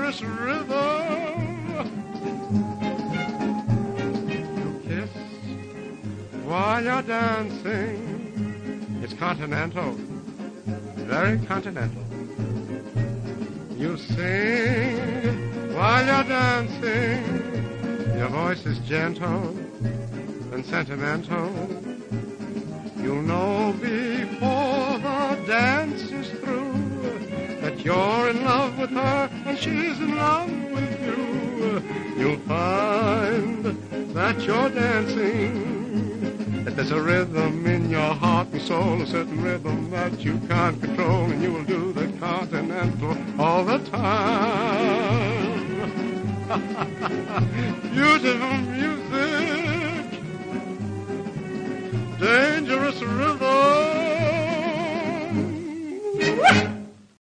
dangerous rhythm. You kiss while you're dancing. It's continental, very continental. You sing while you're dancing. Your voice is gentle and sentimental. You know before the dance is through that you're in love with her and she's in love with you. You'll find that you're dancing, that there's a rhythm in your heart and soul, a certain rhythm that you can't control, and you will do the continental all the time. Beautiful music, dangerous rhythm.